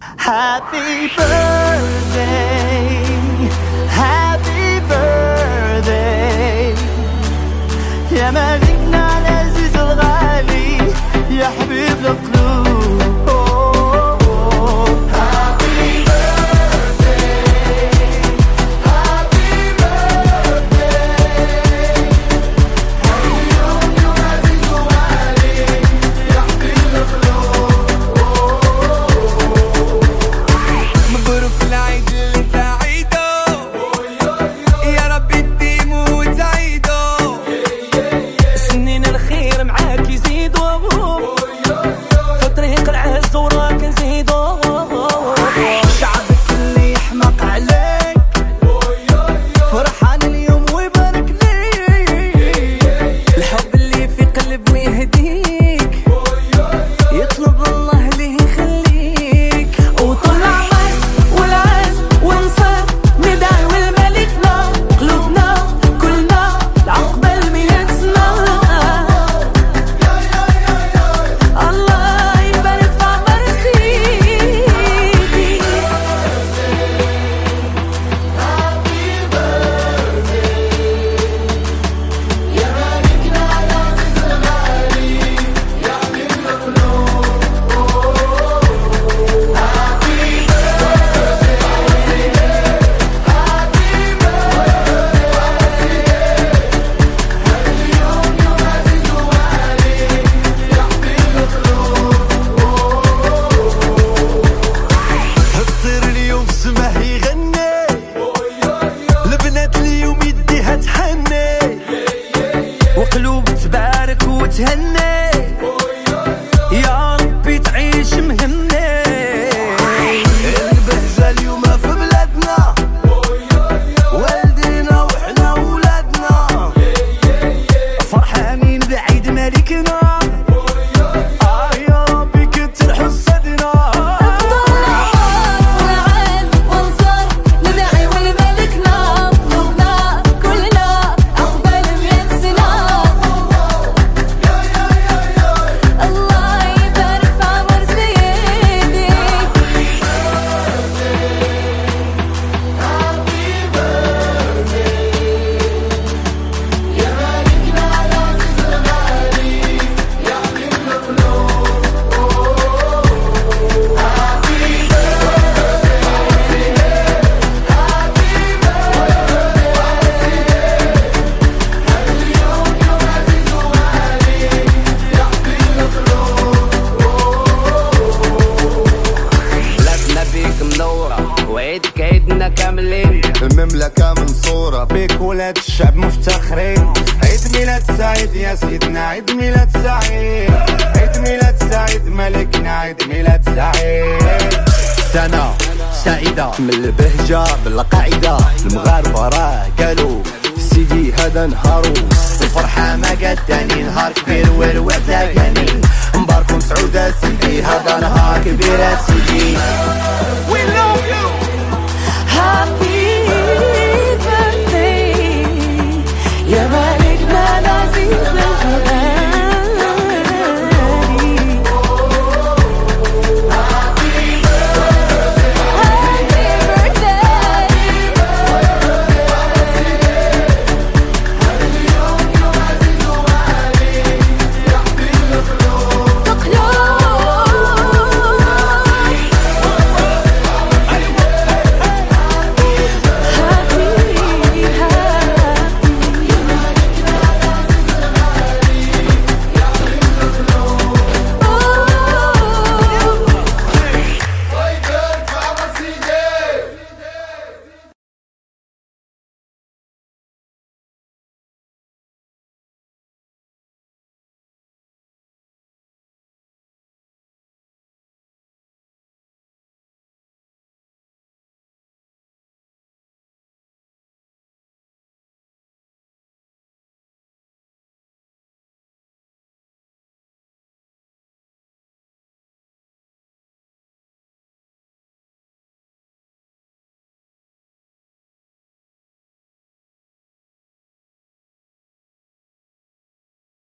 Happy birthday, happy birthday يا مالكنا العزيز الغالي يا حبيب القلوب. Happy birthday, happy birthday اليوم يوم عزيز وغالي يا حبيب القلوب. مبروك العيد اللي انت عيده يا ربي تديمو وتعيده سنين الخير معاك يزيدو في طريق العز وراك نزيدو شعبك اللي يحمق عليك فرحان اليوم ويبارك ليك الحب اللي في قلب ويهديك يطلب الله ليه يخليك وطول عمرك والعز ونصر ندعي والملكنا قلوبنا كلنا لعقبال 100 سنة الله يبارك في عمر سيدي. يا مالكنا العزيز الغالي يا حبيب القلوب. اليوم يوم عزيز وغالي يا حبيب القلوب. الطير اليوم سماه يغني البنات اليوم يديها تحني وقلوب تبارك وتهني يا ربي تعيش مهني البهجة اليوم في بلادنا والدينا وحنا ولادنا فرحانين بعيد ملكنا يا ربي كتر حسدنا. والعز ونصر ندعي والملكنا قلوبنا كلنا عقبال 100 سنة الله يبارك في عمر سيدي. يا مالكنا العزيز الغالي يا حبيب القلوب. اليوم يوم عزيز وغالي يا حبيب القلوب. بلادنا بيك منورة وعيدك عيدنا كاملين المملكة منصورة بيك ولاد الشعب مفتخرين. عيد ميلاد سعيد يا سيدنا عيد ميلاد سعيد عيد ميلاد سعيد ملكنا عيد ميلاد سعيد. سنة سعيدة من البهجة بالقاعدة المغاربة راه قالوا سيدي هذا نهارو الفرحة ما قداني نهار كبير والوعد لاقاني مبارك ومسعودة سيدي هذا نهار كبير سيدي.